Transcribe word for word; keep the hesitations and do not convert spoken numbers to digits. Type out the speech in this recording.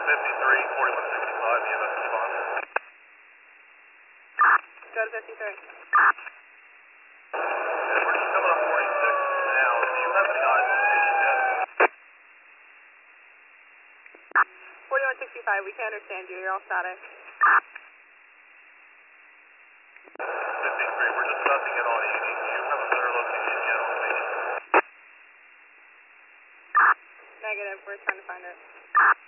fifty-three, forty-one sixty-five, E M S response. Go to fifty-three. Yeah, we're just coming up forty-six now. Do you have any eyes on the patient yet? forty-one sixty-five, we can understand you. You're all static. fifty-three, we're just about to get on E D. Do you have a better location yet on the patient? Negative, we're trying to find it.